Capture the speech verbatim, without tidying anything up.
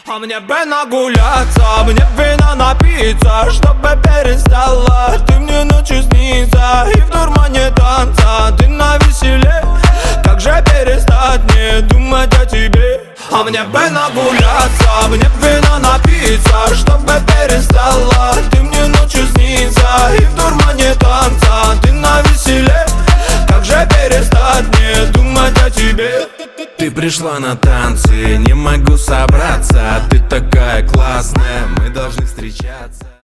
А мне бы нагуляться, мне вина напиться, чтобы перестала ты мне ночью снится. И в дурмане танца ты навеселе. Как же перестать не думать о тебе? А мне бы нагуляться, мне вина напиться, чтобы перестала ты мне ночью снится. И в дурмане танца ты навеселе. Как же перестать не думать о тебе? Ты пришла на танцы, не могу собраться. Ты такая классная, мы должны встречаться.